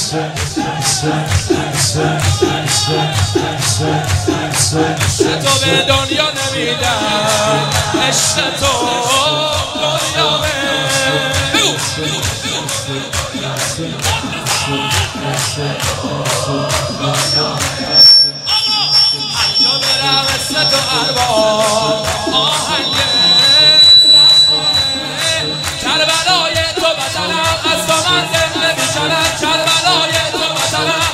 تو به دنیا نمیدم، عشق تو دنیامه. بگو حتی برم مثل تو ارباب آهنگ کربلای تو وطنم، از تو من زنده میشنم. کربلای تو وطنم،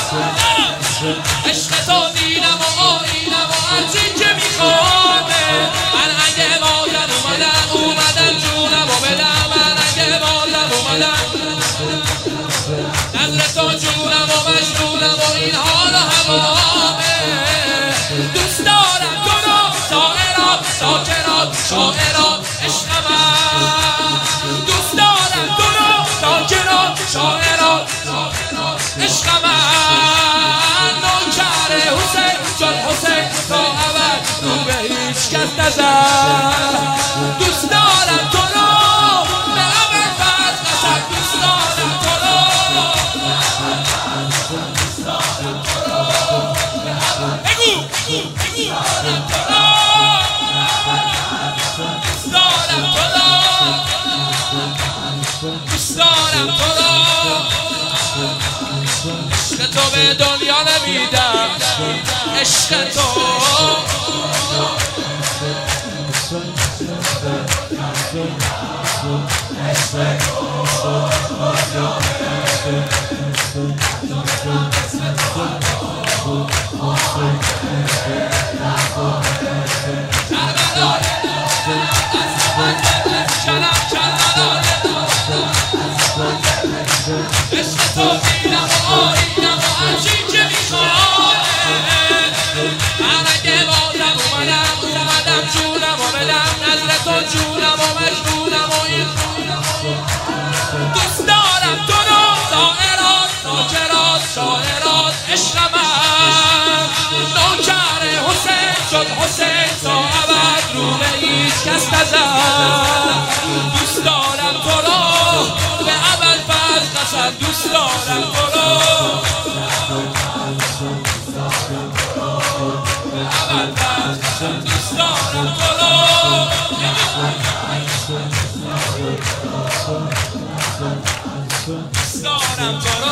عشق تو دینم و آیینم و هرچی که میخوامه. من اگه مادر اومدم جونم و بدم. من اگه مادر اومدم نظر تو جونم و مجنونم و این حال و هوامه. دوست دارم تو رو سائرات ساکنات شاعرات عشق من. دوست دارم تو رو ساکنات شاعرات عشق من. نوکر حسین جان حسین تا ابد رو به هیچ کس نزد. دوست دارم تو رو به ابد فرد قسم. دوست دارم تو رو بگو دوست دارم تو رو دوست دارم تو رو. عشق تو به دنیا نمیدم، عشق تو عشق تو دیدم و آیینم و هرچی که میخوامه. من اگه بازم اومدم جونم و بدم. نظر تو جونم و مجنونم و این. دوست دارم تو رو سائرات ناکرات شاعرات عشق من. نوکر حسین شد حسین تا ابد رو به هیچ کس نزد. دوست دارم تو رو به ابد فرد قسم. دوست دارم تو رو به ابد فرد قسم. دوست دارم تو رو دوست دارم تو